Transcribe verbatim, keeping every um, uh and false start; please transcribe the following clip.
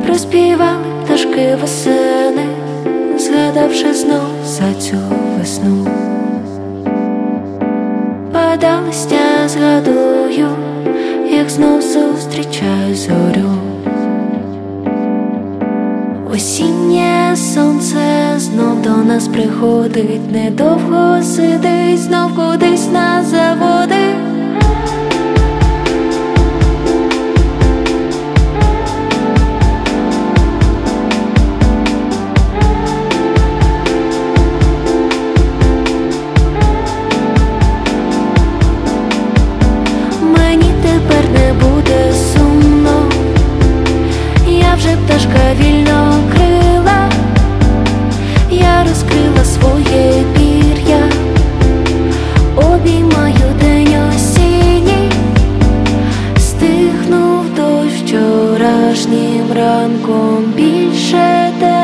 Проспівали пташки восени, згадавши знов за цю весну. Падає листя, згадую, як знов зустрічаю зорю. Осіннє сонце знов до нас приходить, недовго сидить, знов кудись нас заводить. Мені тепер не буде сумно, я вже пташка вільнокрила, я розкрила своє пір'я, обіймаю день осінній, стихнув дощ вчорашнім ранком, більше те